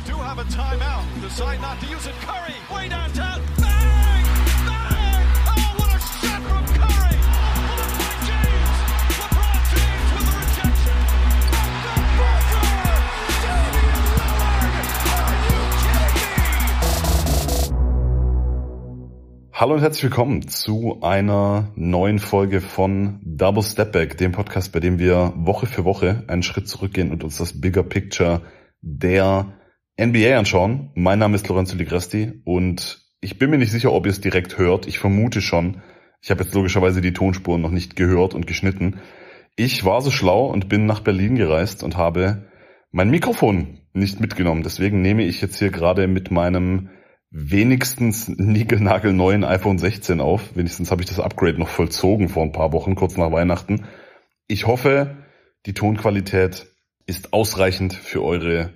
do have a timeout. Decide not to use it. Curry, way downtown. Bang! Bang! Oh, what a shot from Curry! LeBron James! LeBron James with the rejection. The buzzer! Damian Lillard! Are you kidding me? Hallo und herzlich willkommen zu einer neuen Folge von Double Step Back, dem Podcast, bei dem wir Woche für Woche einen Schritt zurückgehen und uns das Bigger Picture der NBA anschauen. Mein Name ist Lorenzo Ligresti und ich bin mir nicht sicher, ob ihr es direkt hört. Ich vermute schon. Ich habe jetzt logischerweise die Tonspuren noch nicht gehört und geschnitten. Ich war so schlau und bin nach Berlin gereist und habe mein Mikrofon nicht mitgenommen. Deswegen nehme ich jetzt hier gerade mit meinem wenigstens niegelnagelneuen iPhone 16 auf. Wenigstens habe ich das Upgrade noch vollzogen vor ein paar Wochen, kurz nach Weihnachten. Ich hoffe, die Tonqualität ist ausreichend für eure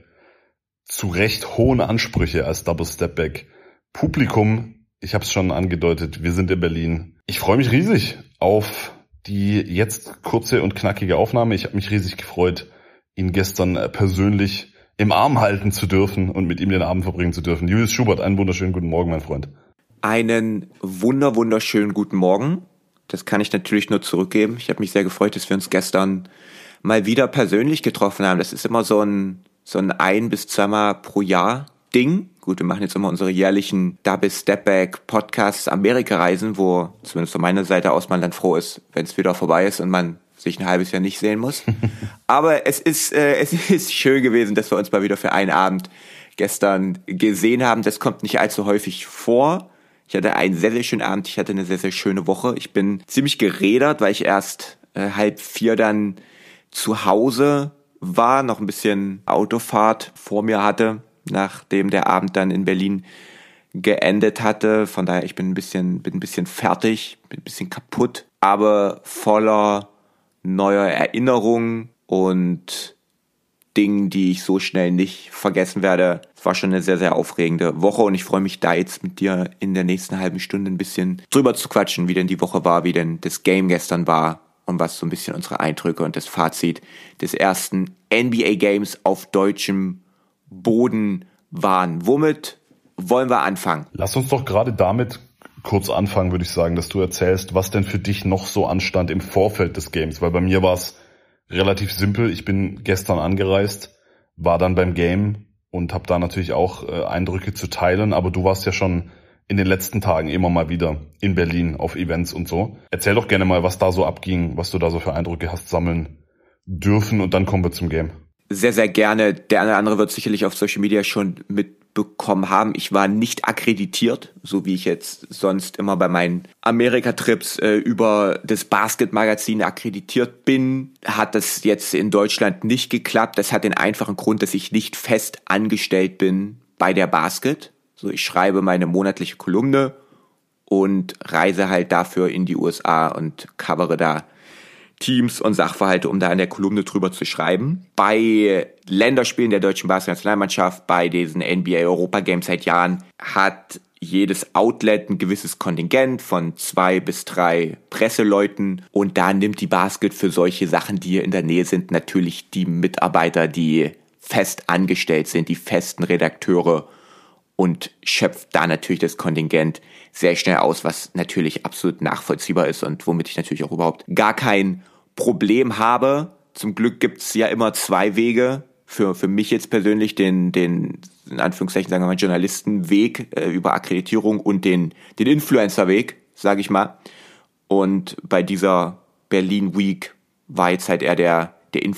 zu Recht hohen Ansprüche als Double Step Back Publikum. Ich habe es schon angedeutet, wir sind in Berlin. Ich freue mich riesig auf die jetzt kurze und knackige Aufnahme. Ich habe mich riesig gefreut, ihn gestern persönlich im Arm halten zu dürfen und mit ihm den Abend verbringen zu dürfen. Julius Schubert, einen wunderschönen guten Morgen, mein Freund. Einen wunderschönen guten Morgen. Das kann ich natürlich nur zurückgeben. Ich habe mich sehr gefreut, dass wir uns gestern mal wieder persönlich getroffen haben. Das ist immer so ein bis zweimal pro Jahr Ding. Gut, wir machen jetzt immer unsere jährlichen Double Step Back Podcasts Amerika-Reisen, wo zumindest von meiner Seite aus man dann froh ist, wenn es wieder vorbei ist und man sich ein halbes Jahr nicht sehen muss. Aber es ist schön gewesen, dass wir uns mal wieder für einen Abend gestern gesehen haben. Das kommt nicht allzu häufig vor. Ich hatte einen sehr, sehr schönen Abend. Ich hatte eine sehr, sehr schöne Woche. Ich bin ziemlich gerädert, weil ich erst 3:30 dann zu Hause war, noch ein bisschen Autofahrt vor mir hatte, nachdem der Abend dann in Berlin geendet hatte. Von daher, ich bin ein bisschen fertig, bin ein bisschen kaputt, aber voller neuer Erinnerungen und Dingen, die ich so schnell nicht vergessen werde. Es war schon eine sehr, sehr aufregende Woche und ich freue mich da jetzt mit dir in der nächsten halben Stunde ein bisschen drüber zu quatschen, wie denn die Woche war, wie denn das Game gestern war und was so ein bisschen unsere Eindrücke und das Fazit des ersten NBA Games auf deutschem Boden waren. Womit wollen wir anfangen? Lass uns doch gerade damit kurz anfangen, würde ich sagen, dass du erzählst, was denn für dich noch so anstand im Vorfeld des Games, weil bei mir war es relativ simpel. Ich bin gestern angereist, war dann beim Game und habe da natürlich auch Eindrücke zu teilen, aber du warst ja schon in den letzten Tagen immer mal wieder in Berlin auf Events und so. Erzähl doch gerne mal, was da so abging, was du da so für Eindrücke hast sammeln dürfen und dann kommen wir zum Game. Sehr, sehr gerne. Der eine oder andere wird sicherlich auf Social Media schon mitbekommen haben. Ich war nicht akkreditiert, so wie ich jetzt sonst immer bei meinen Amerika-Trips über das Basket-Magazin akkreditiert bin. Hat das jetzt in Deutschland nicht geklappt. Das hat den einfachen Grund, dass ich nicht fest angestellt bin bei der Basket. So, ich schreibe meine monatliche Kolumne und reise halt dafür in die USA und covere da Teams und Sachverhalte, um da in der Kolumne drüber zu schreiben. Bei Länderspielen der deutschen Basketballnationalmannschaft, bei diesen NBA Europa Games seit Jahren, hat jedes Outlet ein gewisses Kontingent von 2 bis 3 Presseleuten und da nimmt die Basket für solche Sachen, die hier in der Nähe sind, natürlich die Mitarbeiter, die fest angestellt sind, die festen Redakteure und schöpft da natürlich das Kontingent sehr schnell aus, was natürlich absolut nachvollziehbar ist und womit ich natürlich auch überhaupt gar kein Problem habe. Zum Glück gibt's ja immer 2 Wege, für mich jetzt persönlich den in Anführungszeichen sagen wir mal Journalistenweg über Akkreditierung und den Influencer-Weg, sage ich mal. Und bei dieser Berlin Week war jetzt halt eher der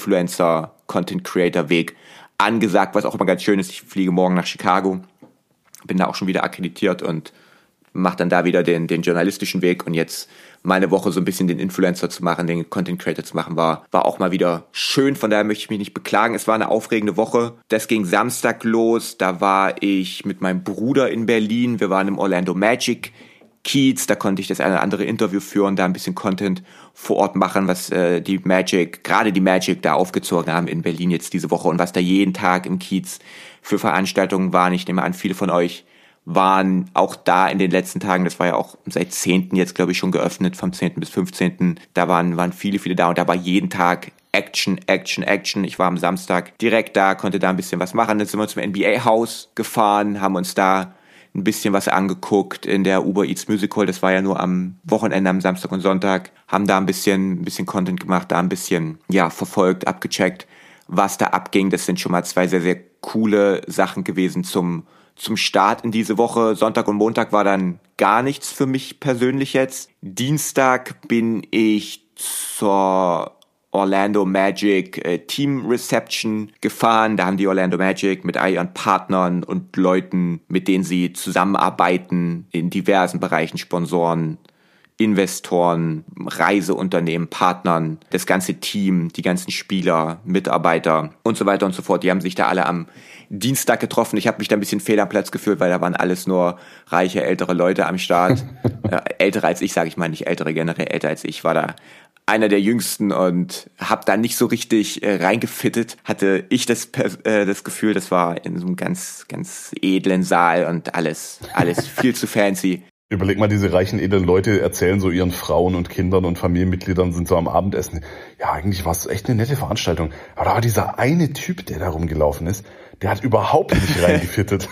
Influencer-Content-Creator-Weg angesagt, was auch immer ganz schön ist. Ich fliege morgen nach Chicago, bin da auch schon wieder akkreditiert und mache dann da wieder den journalistischen Weg und jetzt mal eine Woche so ein bisschen den Influencer zu machen, den Content Creator zu machen, war auch mal wieder schön, von daher möchte ich mich nicht beklagen. Es war eine aufregende Woche. Das ging Samstag los, da war ich mit meinem Bruder in Berlin, wir waren im Orlando Magic Kiez, da konnte ich das eine oder andere Interview führen, da ein bisschen Content vor Ort machen, was die Magic da aufgezogen haben in Berlin jetzt diese Woche und was da jeden Tag im Kiez für Veranstaltungen waren. Ich nehme an, viele von euch waren auch da in den letzten Tagen, das war ja auch seit 10. jetzt, glaube ich, schon geöffnet, vom 10. bis 15. Da waren viele da und da war jeden Tag Action. Ich war am Samstag direkt da, konnte da ein bisschen was machen. Dann sind wir zum NBA-Haus gefahren, haben uns da ein bisschen was angeguckt in der Uber Eats Music Hall. Das war ja nur am Wochenende, am Samstag und Sonntag. Haben da ein bisschen Content gemacht, da ein bisschen, verfolgt, abgecheckt, was da abging. Das sind schon mal 2 sehr, sehr coole Sachen gewesen zum Start in diese Woche. Sonntag und Montag war dann gar nichts für mich persönlich jetzt. Dienstag bin ich zur Orlando Magic Team Reception gefahren. Da haben die Orlando Magic mit all ihren Partnern und Leuten, mit denen sie zusammenarbeiten, in diversen Bereichen, Sponsoren, Investoren, Reiseunternehmen, Partnern, das ganze Team, die ganzen Spieler, Mitarbeiter und so weiter und so fort. Die haben sich da alle am Dienstag getroffen. Ich habe mich da ein bisschen fehl am Platz gefühlt, weil da waren alles nur reiche, ältere Leute am Start. Ältere als ich, sage ich mal, nicht ältere, generell älter als ich, war da einer der Jüngsten und habe da nicht so richtig reingefittet. Hatte ich das Gefühl, das war in so einem ganz, ganz edlen Saal und alles viel zu fancy. Überleg mal, diese reichen, edlen Leute erzählen so ihren Frauen und Kindern und Familienmitgliedern, sind so am Abendessen. Ja, eigentlich war es echt eine nette Veranstaltung. Aber da war dieser eine Typ, der da rumgelaufen ist, der hat überhaupt nicht reingefittet.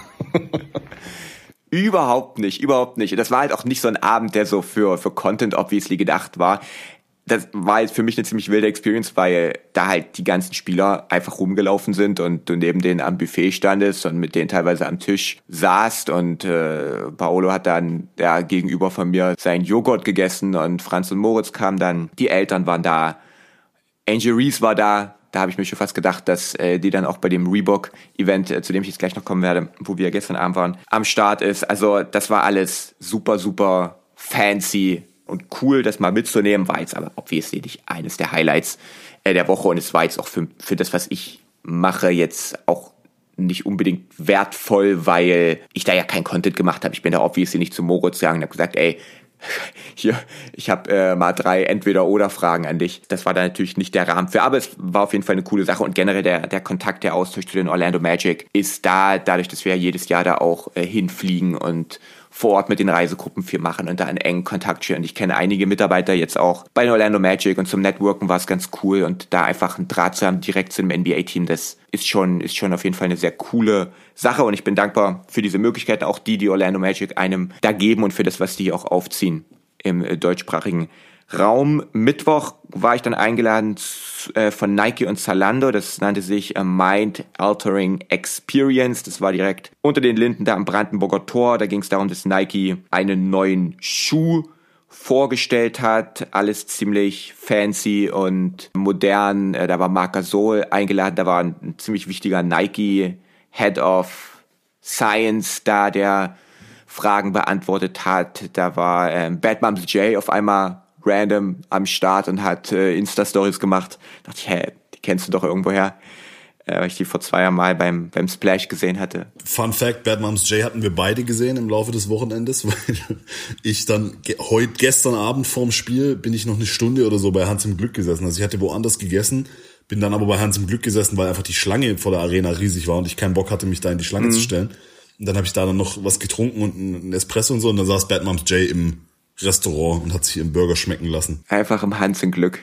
Überhaupt nicht. Das war halt auch nicht so ein Abend, der so für Content obviously gedacht war. Das war jetzt für mich eine ziemlich wilde Experience, weil da halt die ganzen Spieler einfach rumgelaufen sind und du neben denen am Buffet standest und mit denen teilweise am Tisch saßt und Paolo hat dann gegenüber von mir seinen Joghurt gegessen und Franz und Moritz kamen dann, die Eltern waren da, Angel Reese war da habe ich mir schon fast gedacht, dass die dann auch bei dem Reebok-Event, zu dem ich jetzt gleich noch kommen werde, wo wir gestern Abend waren, am Start ist. Also das war alles super, super fancy und cool, das mal mitzunehmen, war jetzt aber obviously nicht eines der Highlights der Woche und es war jetzt auch für das, was ich mache, jetzt auch nicht unbedingt wertvoll, weil ich da ja kein Content gemacht habe. Ich bin da obviously nicht zu Moritz gegangen und habe gesagt, ey, hier, ich habe mal 3 Entweder-oder-Fragen an dich. Das war da natürlich nicht der Rahmen für, aber es war auf jeden Fall eine coole Sache und generell der Kontakt, der Austausch zu den Orlando Magic ist da, dadurch, dass wir ja jedes Jahr da auch hinfliegen und vor Ort mit den Reisegruppen viel machen und da einen engen Kontakt stehen. Und ich kenne einige Mitarbeiter jetzt auch bei den Orlando Magic und zum Networken war es ganz cool und da einfach einen Draht zu haben direkt zum NBA-Team, das ist schon auf jeden Fall eine sehr coole Sache und ich bin dankbar für diese Möglichkeiten, auch die Orlando Magic einem da geben und für das, was die auch aufziehen im deutschsprachigen Raum. Mittwoch war ich dann eingeladen von Nike und Zalando. Das nannte sich Mind Altering Experience. Das war direkt unter den Linden da am Brandenburger Tor. Da ging es darum, dass Nike einen neuen Schuh vorgestellt hat. Alles ziemlich fancy und modern. Da war Marc Gasol eingeladen. Da war ein ziemlich wichtiger Nike Head of Science da, der Fragen beantwortet hat. Da war Bad Moms J auf einmal random am Start und hat Insta-Stories gemacht. Da dachte ich, die kennst du doch irgendwoher, weil ich die vor 2 Jahren mal beim Splash gesehen hatte. Fun Fact, Bad Moms J hatten wir beide gesehen im Laufe des Wochenendes, weil ich dann gestern Abend vorm Spiel bin ich noch eine Stunde oder so bei Hans im Glück gesessen. Also ich hatte woanders gegessen, bin dann aber bei Hans im Glück gesessen, weil einfach die Schlange vor der Arena riesig war und ich keinen Bock hatte, mich da in die Schlange zu stellen. Und dann habe ich da dann noch was getrunken und einen Espresso und so und dann saß Bad Moms J im Restaurant und hat sich ihren Burger schmecken lassen. Einfach im Hans im Glück.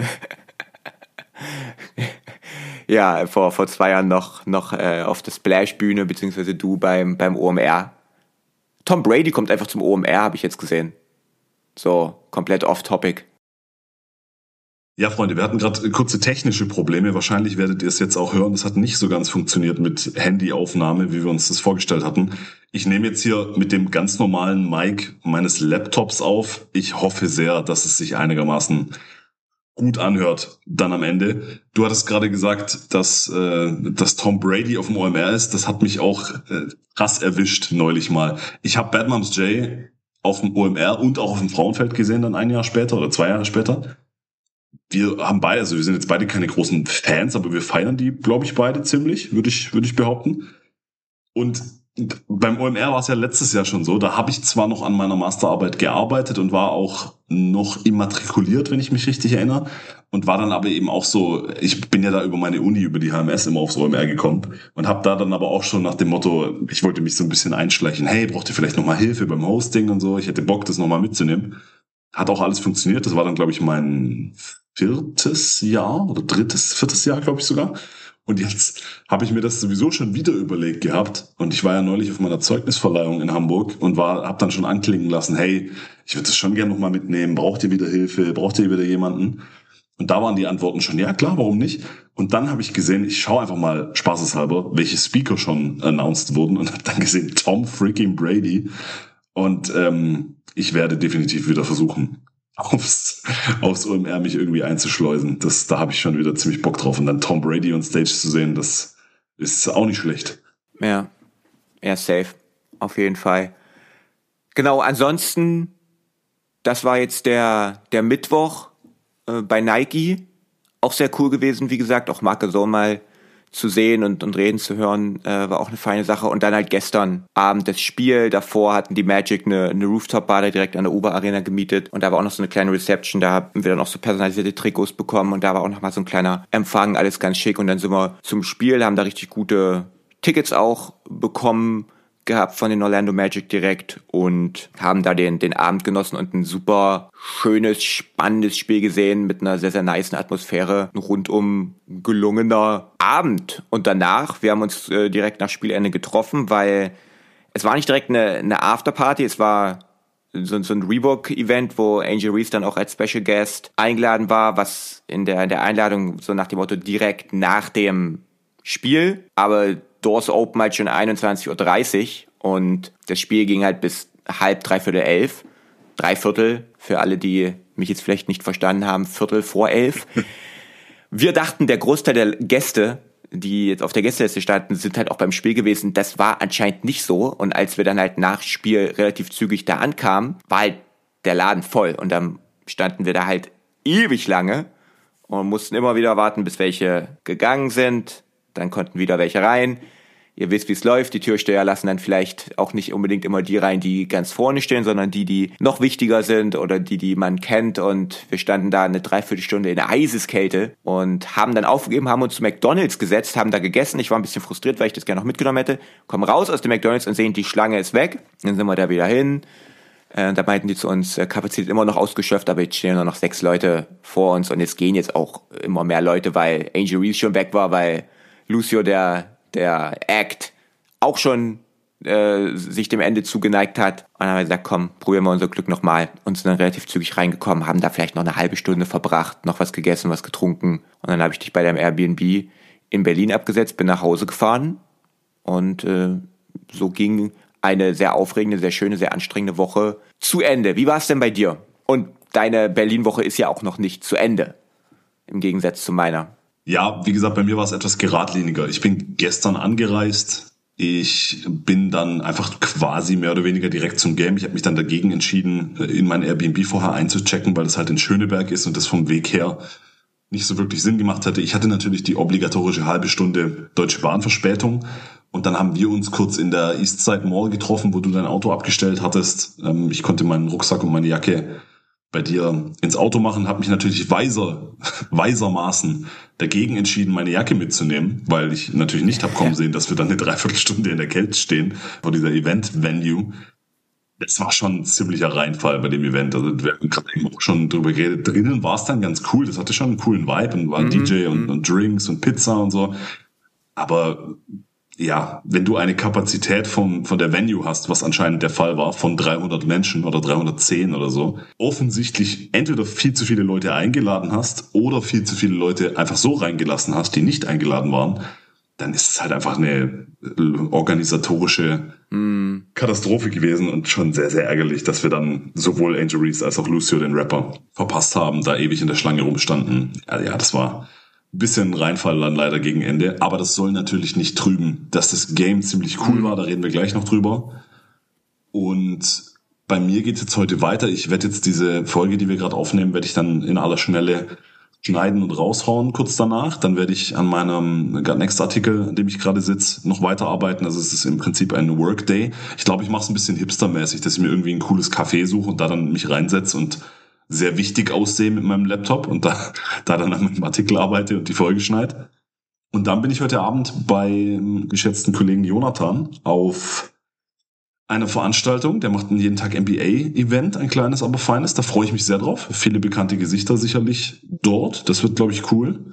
Ja, vor 2 Jahren noch auf der Splash-Bühne, beziehungsweise du beim OMR. Tom Brady kommt einfach zum OMR, habe ich jetzt gesehen. So, komplett off-topic. Ja, Freunde, wir hatten gerade kurze technische Probleme. Wahrscheinlich werdet ihr es jetzt auch hören. Das hat nicht so ganz funktioniert mit Handyaufnahme, wie wir uns das vorgestellt hatten. Ich nehme jetzt hier mit dem ganz normalen Mic meines Laptops auf. Ich hoffe sehr, dass es sich einigermaßen gut anhört dann am Ende. Du hattest gerade gesagt, dass Tom Brady auf dem OMR ist. Das hat mich auch krass erwischt neulich mal. Ich habe Bad Moms J auf dem OMR und auch auf dem Frauenfeld gesehen, dann 1 Jahr später oder 2 Jahre später. Wir haben beide, also wir sind jetzt beide keine großen Fans, aber wir feiern die, glaube ich, beide ziemlich, würde ich behaupten. Und beim OMR war es ja letztes Jahr schon so, da habe ich zwar noch an meiner Masterarbeit gearbeitet und war auch noch immatrikuliert, wenn ich mich richtig erinnere, und war dann aber eben auch so, ich bin ja da über meine Uni, über die HMS immer aufs OMR gekommen und habe da dann aber auch schon nach dem Motto, ich wollte mich so ein bisschen einschleichen, hey, braucht ihr vielleicht nochmal Hilfe beim Hosting und so, ich hätte Bock, das nochmal mitzunehmen. Hat auch alles funktioniert, das war dann, glaube ich, mein viertes Jahr oder viertes Jahr, glaube ich sogar. Und jetzt habe ich mir das sowieso schon wieder überlegt gehabt. Und ich war ja neulich auf meiner Zeugnisverleihung in Hamburg und habe dann schon anklingen lassen, hey, ich würde das schon gerne nochmal mitnehmen. Braucht ihr wieder Hilfe? Braucht ihr wieder jemanden? Und da waren die Antworten schon, ja klar, warum nicht? Und dann habe ich gesehen, ich schaue einfach mal spaßeshalber, welche Speaker schon announced wurden und habe dann gesehen, Tom freaking Brady. Und ich werde definitiv wieder versuchen, aufs OMR mich irgendwie einzuschleusen. Da habe ich schon wieder ziemlich Bock drauf. Und dann Tom Brady on Stage zu sehen, das ist auch nicht schlecht. Ja, safe. Auf jeden Fall. Genau, ansonsten, das war jetzt der Mittwoch bei Nike. Auch sehr cool gewesen, wie gesagt. Auch Marc Gasol mal zu sehen und reden zu hören, war auch eine feine Sache. Und dann halt gestern Abend das Spiel. Davor hatten die Magic eine Rooftop-Bar da direkt an der Oberarena gemietet. Und da war auch noch so eine kleine Reception. Da haben wir dann auch so personalisierte Trikots bekommen. Und da war auch noch mal so ein kleiner Empfang. Alles ganz schick. Und dann sind wir zum Spiel, haben da richtig gute Tickets auch bekommen gehabt von den Orlando Magic direkt und haben da den Abend genossen und ein super schönes, spannendes Spiel gesehen mit einer sehr, sehr nicen Atmosphäre. Ein rundum gelungener Abend. Und danach, wir haben uns direkt nach Spielende getroffen, weil es war nicht direkt eine Afterparty, es war so ein Reebok-Event, wo Angel Reese dann auch als Special Guest eingeladen war, was in der Einladung so nach dem Motto direkt nach dem Spiel, aber Doors Open halt schon 21:30 Uhr und das Spiel ging halt bis 10:30, 11:00. 3/4 für alle, die mich jetzt vielleicht nicht verstanden haben, 11:15. Wir dachten, der Großteil der Gäste, die jetzt auf der Gästeliste standen, sind halt auch beim Spiel gewesen. Das war anscheinend nicht so. Und als wir dann halt nach Spiel relativ zügig da ankamen, war halt der Laden voll. Und dann standen wir da halt ewig lange und mussten immer wieder warten, bis welche gegangen sind. Dann konnten wieder welche rein. Ihr wisst, wie es läuft. Die Türsteher lassen dann vielleicht auch nicht unbedingt immer die rein, die ganz vorne stehen, sondern die noch wichtiger sind oder die man kennt. Und wir standen da eine Dreiviertelstunde in der Eiseskälte und haben dann aufgegeben, haben uns zu McDonald's gesetzt, haben da gegessen. Ich war ein bisschen frustriert, weil ich das gerne noch mitgenommen hätte. Kommen raus aus dem McDonald's und sehen, die Schlange ist weg. Dann sind wir da wieder hin. Da meinten die zu uns, Kapazität immer noch ausgeschöpft, aber jetzt stehen nur noch 6 Leute vor uns. Und es gehen jetzt auch immer mehr Leute, weil Angel Reese schon weg war, weil Lucio, der Act, auch schon sich dem Ende zugeneigt hat. Und dann haben wir gesagt, komm, probieren wir unser Glück nochmal. Und sind dann relativ zügig reingekommen, haben da vielleicht noch eine halbe Stunde verbracht, noch was gegessen, was getrunken. Und dann habe ich dich bei deinem Airbnb in Berlin abgesetzt, bin nach Hause gefahren. Und so ging eine sehr aufregende, sehr schöne, sehr anstrengende Woche zu Ende. Wie war es denn bei dir? Und deine Berlin-Woche ist ja auch noch nicht zu Ende, im Gegensatz zu meiner. Ja, wie gesagt, bei mir war es etwas geradliniger. Ich bin gestern angereist. Ich bin dann einfach quasi mehr oder weniger direkt zum Game. Ich habe mich dann dagegen entschieden, in mein Airbnb vorher einzuchecken, weil das halt in Schöneberg ist und das vom Weg her nicht so wirklich Sinn gemacht hatte. Ich hatte natürlich die obligatorische halbe Stunde Deutsche Bahnverspätung. Und dann haben wir uns kurz in der Eastside Mall getroffen, wo du dein Auto abgestellt hattest. Ich konnte meinen Rucksack und meine Jacke bei dir ins Auto machen, habe mich natürlich weisermaßen dagegen entschieden, meine Jacke mitzunehmen, weil ich natürlich nicht habe kommen sehen, dass wir dann eine Dreiviertelstunde in der Kälte stehen vor dieser Event-Venue. Das war schon ein ziemlicher Reinfall bei dem Event. Also wir haben gerade eben auch schon drüber geredet. Drinnen war es dann ganz cool. Das hatte schon einen coolen Vibe und war DJ und Drinks und Pizza und so. Aber ja, wenn du eine Kapazität von der Venue hast, was anscheinend der Fall war, von 300 Menschen oder 310 oder so, offensichtlich entweder viel zu viele Leute eingeladen hast oder viel zu viele Leute einfach so reingelassen hast, die nicht eingeladen waren, dann ist es halt einfach eine organisatorische Katastrophe gewesen und schon sehr, sehr ärgerlich, dass wir dann sowohl Angel Reese als auch Lucio, den Rapper, verpasst haben, da ewig in der Schlange rumstanden. Ja, das war ein bisschen Reinfall dann leider gegen Ende, aber das soll natürlich nicht trüben, dass das Game ziemlich cool war, da reden wir gleich noch drüber. Und bei mir geht es jetzt heute weiter. Ich werde jetzt diese Folge, die wir gerade aufnehmen, werde ich dann in aller Schnelle schneiden und raushauen kurz danach. Dann werde ich an meinem Gut Next Artikel, an dem ich gerade sitze, noch weiterarbeiten. Also es ist im Prinzip ein Workday. Ich glaube, ich mache es ein bisschen hipstermäßig, dass ich mir irgendwie ein cooles Café suche und da dann mich reinsetze und sehr wichtig aussehe mit meinem Laptop und da dann an meinem Artikel arbeite und die Folge schneide. Und dann bin ich heute Abend bei geschätzten Kollegen Jonathan auf einer Veranstaltung. Der macht ein jeden Tag NBA-Event, ein kleines, aber feines. Da freue ich mich sehr drauf. Viele bekannte Gesichter sicherlich dort. Das wird, glaube ich, cool.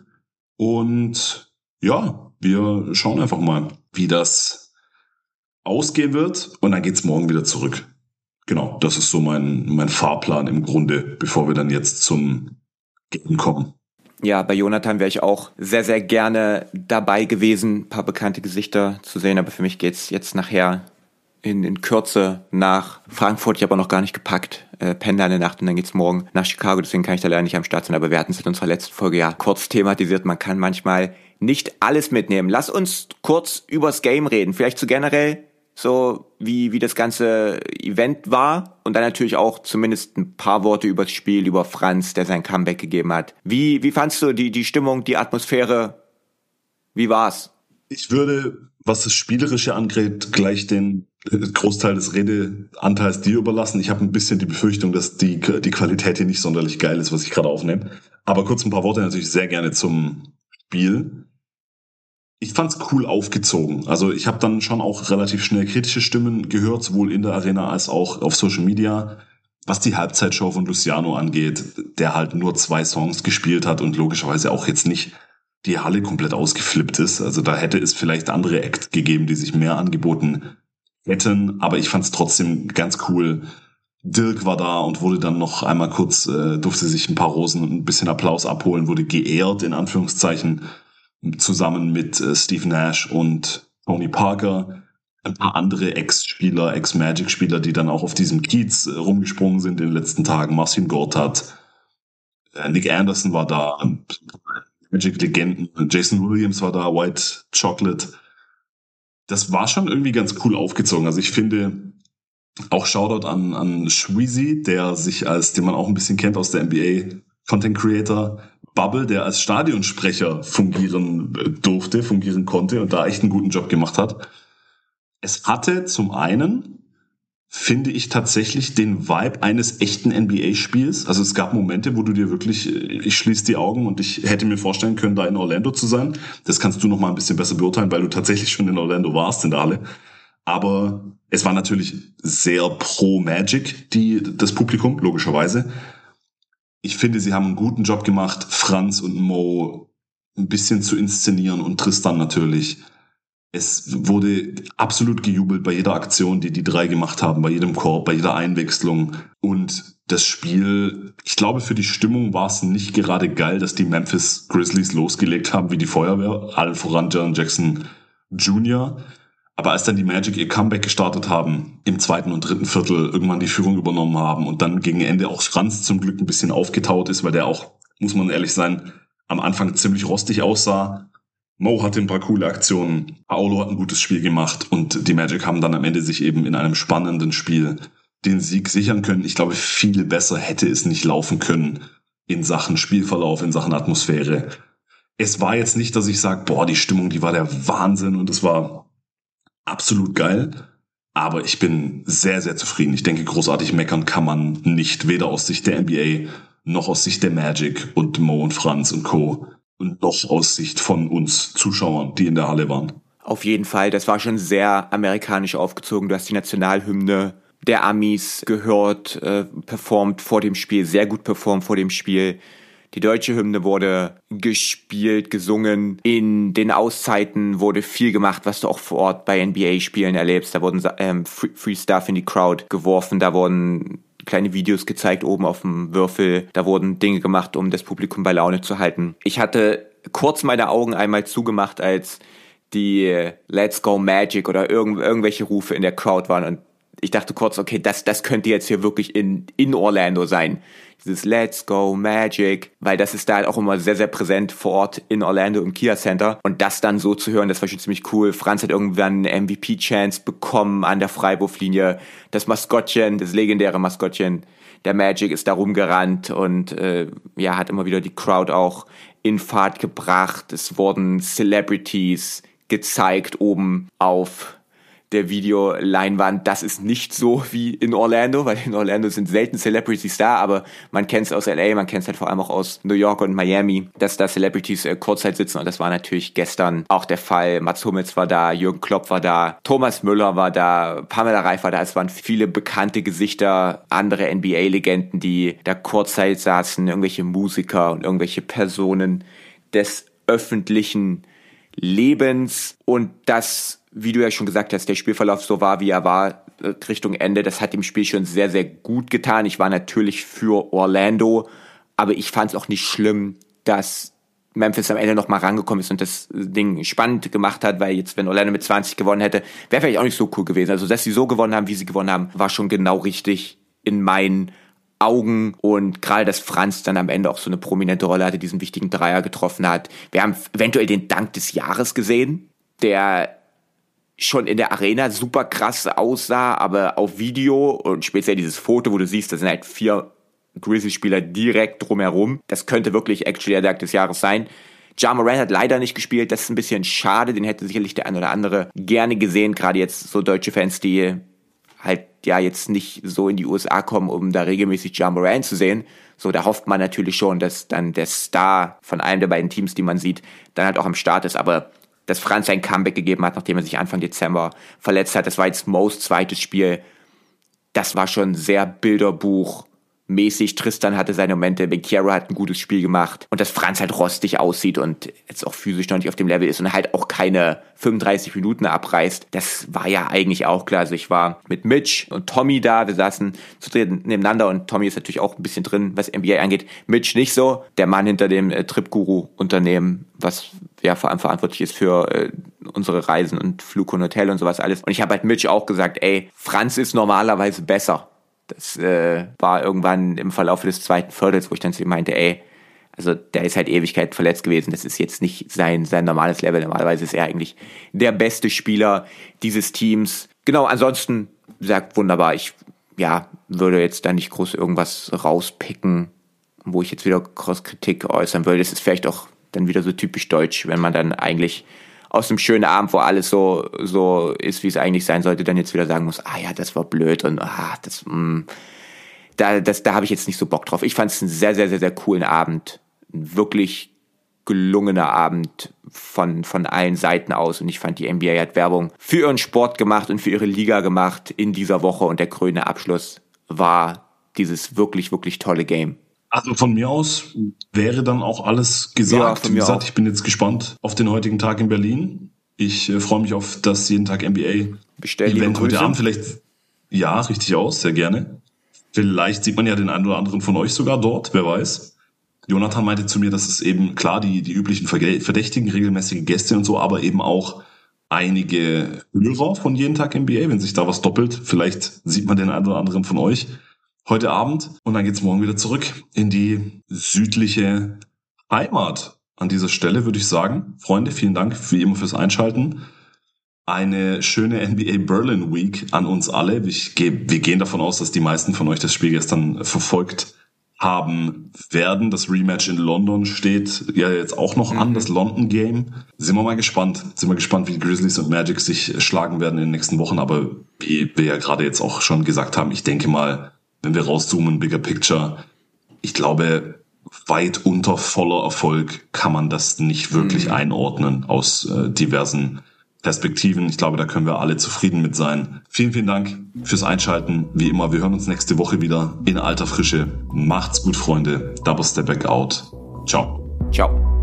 Und ja, wir schauen einfach mal, wie das ausgehen wird. Und dann geht's morgen wieder zurück. Genau, das ist so mein Fahrplan im Grunde, bevor wir dann jetzt zum Game kommen. Ja, bei Jonathan wäre ich auch sehr, sehr gerne dabei gewesen, ein paar bekannte Gesichter zu sehen. Aber für mich geht's jetzt nachher in Kürze nach Frankfurt. Ich habe auch noch gar nicht gepackt. Pendel eine Nacht und dann geht's morgen nach Chicago. Deswegen kann ich da leider nicht am Start sein. Aber wir hatten es in unserer letzten Folge ja kurz thematisiert. Man kann manchmal nicht alles mitnehmen. Lass uns kurz übers Game reden. Vielleicht so generell so, wie das ganze Event war. Und dann natürlich auch zumindest ein paar Worte über das Spiel, über Franz, der sein Comeback gegeben hat. Wie fandst du die Stimmung, die Atmosphäre? Wie war's? Ich würde, was das Spielerische angeht, gleich den Großteil des Redeanteils dir überlassen. Ich habe ein bisschen die Befürchtung, dass die Qualität hier nicht sonderlich geil ist, was ich gerade aufnehme. Aber kurz ein paar Worte natürlich sehr gerne zum Spiel. Ich fand's cool aufgezogen. Also ich habe dann schon auch relativ schnell kritische Stimmen gehört, sowohl in der Arena als auch auf Social Media, was die Halbzeitshow von Luciano angeht, der halt nur 2 Songs gespielt hat und logischerweise auch jetzt nicht die Halle komplett ausgeflippt ist. Also da hätte es vielleicht andere Acts gegeben, die sich mehr angeboten hätten, aber ich fand's trotzdem ganz cool. Dirk war da und wurde dann noch einmal kurz, durfte sich ein paar Rosen und ein bisschen Applaus abholen, wurde geehrt, in Anführungszeichen, zusammen mit Steve Nash und Tony Parker. Ein paar andere Ex-Spieler, Ex-Magic-Spieler, die dann auch auf diesem Kiez rumgesprungen sind in den letzten Tagen. Marcin Gortat, Nick Anderson war da, Magic-Legenden, Jason Williams war da, White Chocolate. Das war schon irgendwie ganz cool aufgezogen. Also ich finde, auch Shoutout an Shweezy, den man auch ein bisschen kennt aus der NBA Content Creator Bubble, der als Stadionsprecher fungieren konnte und da echt einen guten Job gemacht hat. Es hatte zum einen, finde ich, tatsächlich den Vibe eines echten NBA-Spiels. Also es gab Momente, wo du dir wirklich, ich schließe die Augen und ich hätte mir vorstellen können, da in Orlando zu sein. Das kannst du noch mal ein bisschen besser beurteilen, weil du tatsächlich schon in Orlando warst in der Halle. Aber es war natürlich sehr pro Magic, das Publikum, logischerweise. Ich finde, sie haben einen guten Job gemacht, Franz und Mo ein bisschen zu inszenieren und Tristan natürlich. Es wurde absolut gejubelt bei jeder Aktion, die 3 gemacht haben, bei jedem Korb, bei jeder Einwechslung. Und das Spiel, ich glaube, für die Stimmung war es nicht gerade geil, dass die Memphis Grizzlies losgelegt haben wie die Feuerwehr, allen voran Jaren Jackson Jr., aber als dann die Magic ihr Comeback gestartet haben, im 2. und 3. Viertel irgendwann die Führung übernommen haben und dann gegen Ende auch Franz zum Glück ein bisschen aufgetaut ist, weil der auch, muss man ehrlich sein, am Anfang ziemlich rostig aussah. Mo hatte ein paar coole Aktionen, Paolo hat ein gutes Spiel gemacht und die Magic haben dann am Ende sich eben in einem spannenden Spiel den Sieg sichern können. Ich glaube, viel besser hätte es nicht laufen können in Sachen Spielverlauf, in Sachen Atmosphäre. Es war jetzt nicht, dass ich sage, boah, die Stimmung, die war der Wahnsinn und es war absolut geil, aber ich bin sehr, sehr zufrieden. Ich denke, großartig meckern kann man nicht, weder aus Sicht der NBA, noch aus Sicht der Magic und Mo und Franz und Co. und noch aus Sicht von uns Zuschauern, die in der Halle waren. Auf jeden Fall, das war schon sehr amerikanisch aufgezogen. Du hast die Nationalhymne der Amis gehört, performt vor dem Spiel, sehr gut performt vor dem Spiel. Die deutsche Hymne wurde gespielt, gesungen. In den Auszeiten wurde viel gemacht, was du auch vor Ort bei NBA-Spielen erlebst. Da wurden Free Stuff in die Crowd geworfen, da wurden kleine Videos gezeigt oben auf dem Würfel. Da wurden Dinge gemacht, um das Publikum bei Laune zu halten. Ich hatte kurz meine Augen einmal zugemacht, als die Let's Go Magic oder irgendwelche Rufe in der Crowd waren und ich dachte kurz, okay, das könnte jetzt hier wirklich in Orlando sein. Dieses Let's Go Magic, weil das ist da halt auch immer sehr, sehr präsent vor Ort in Orlando im Kia Center. Und das dann so zu hören, das war schon ziemlich cool. Franz hat irgendwann eine MVP-Chance bekommen an der Freiwurflinie. Das Maskottchen, das legendäre Maskottchen der Magic ist da rumgerannt und hat immer wieder die Crowd auch in Fahrt gebracht. Es wurden Celebrities gezeigt oben auf der Videoleinwand. Das ist nicht so wie in Orlando, weil in Orlando sind selten Celebrities da, aber man kennt es aus LA, man kennt es halt vor allem auch aus New York und Miami, dass da Celebrities kurzzeit sitzen, und das war natürlich gestern auch der Fall. Mats Hummels war da, Jürgen Klopp war da, Thomas Müller war da, Pamela Reif war da. Es waren viele bekannte Gesichter, andere NBA-Legenden, die da kurzzeit saßen, irgendwelche Musiker und irgendwelche Personen des öffentlichen Lebens. Und das, wie du ja schon gesagt hast, der Spielverlauf so war, wie er war, Richtung Ende, das hat dem Spiel schon sehr, sehr gut getan. Ich war natürlich für Orlando, aber ich fand es auch nicht schlimm, dass Memphis am Ende noch mal rangekommen ist und das Ding spannend gemacht hat, weil jetzt, wenn Orlando mit 20 gewonnen hätte, wäre vielleicht auch nicht so cool gewesen. Also, dass sie so gewonnen haben, wie sie gewonnen haben, war schon genau richtig in meinen Augen. Und gerade, dass Franz dann am Ende auch so eine prominente Rolle hatte, diesen wichtigen Dreier getroffen hat. Wir haben eventuell den Dank des Jahres gesehen, der schon in der Arena super krass aussah, aber auf Video und speziell dieses Foto, wo du siehst, da sind halt 4 Grizzlies-Spieler direkt drumherum. Das könnte wirklich actually der Dank des Jahres sein. Ja Morant hat leider nicht gespielt, das ist ein bisschen schade, den hätte sicherlich der ein oder andere gerne gesehen, gerade jetzt so deutsche Fans, die halt ja jetzt nicht so in die USA kommen, um da regelmäßig Ja Morant zu sehen. So, da hofft man natürlich schon, dass dann der Star von einem der beiden Teams, die man sieht, dann halt auch am Start ist, aber dass Franz ein Comeback gegeben hat, nachdem er sich Anfang Dezember verletzt hat, das war jetzt Mo's zweites Spiel, das war schon sehr Bilderbuch-mäßig. Tristan hatte seine Momente, Banchero hat ein gutes Spiel gemacht und dass Franz halt rostig aussieht und jetzt auch physisch noch nicht auf dem Level ist und halt auch keine 35 Minuten abreißt, das war ja eigentlich auch klar. Also ich war mit Mitch und Tommy da, wir saßen zu dritt nebeneinander und Tommy ist natürlich auch ein bisschen drin, was NBA angeht. Mitch nicht so, der Mann hinter dem Trip-Guru-Unternehmen, was ja vor allem verantwortlich ist für unsere Reisen und Flug und Hotel und sowas alles. Und ich habe halt Mitch auch gesagt, ey, Franz ist normalerweise besser. Das war irgendwann im Verlauf des zweiten Viertels, wo ich dann zu ihm meinte, ey, also der ist halt Ewigkeit verletzt gewesen. Das ist jetzt nicht sein normales Level. Normalerweise ist er eigentlich der beste Spieler dieses Teams. Genau, ansonsten sagt wunderbar. Ich würde jetzt da nicht groß irgendwas rauspicken, wo ich jetzt wieder Cross-Kritik äußern würde. Das ist vielleicht auch dann wieder so typisch deutsch, wenn man dann eigentlich aus dem schönen Abend, wo alles so ist, wie es eigentlich sein sollte, dann jetzt wieder sagen muss, das war blöd und da habe ich jetzt nicht so Bock drauf. Ich fand es einen sehr, sehr, sehr, sehr coolen Abend. Ein wirklich gelungener Abend von allen Seiten aus und ich fand, die NBA hat Werbung für ihren Sport gemacht und für ihre Liga gemacht in dieser Woche und der krönende Abschluss war dieses wirklich, wirklich tolle Game. Also von mir aus wäre dann auch alles gesagt. Wie gesagt, ich bin jetzt gespannt auf den heutigen Tag in Berlin. Ich freue mich auf das jeden Tag NBA-Event heute Abend. Vielleicht, ja, richtig aus, sehr gerne. Vielleicht sieht man ja den einen oder anderen von euch sogar dort, wer weiß. Jonathan meinte zu mir, dass es eben klar die üblichen Verdächtigen, regelmäßige Gäste und so, aber eben auch einige Hörer von jeden Tag NBA, wenn sich da was doppelt. Vielleicht sieht man den einen oder anderen von euch heute Abend und dann geht's morgen wieder zurück in die südliche Heimat. An dieser Stelle würde ich sagen, Freunde, vielen Dank wie immer fürs Einschalten. Eine schöne NBA Berlin Week an uns alle. Wir gehen davon aus, dass die meisten von euch das Spiel gestern verfolgt haben werden. Das Rematch in London steht ja jetzt auch noch an, das London Game. Sind wir mal gespannt. Wie die Grizzlies und Magic sich schlagen werden in den nächsten Wochen. Aber wie wir ja gerade jetzt auch schon gesagt haben, ich denke mal, wenn wir rauszoomen, Bigger Picture, ich glaube, weit unter voller Erfolg kann man das nicht wirklich einordnen aus diversen Perspektiven. Ich glaube, da können wir alle zufrieden mit sein. Vielen, vielen Dank fürs Einschalten. Wie immer, wir hören uns nächste Woche wieder in alter Frische. Macht's gut, Freunde. Double Step Back out. Ciao. Ciao.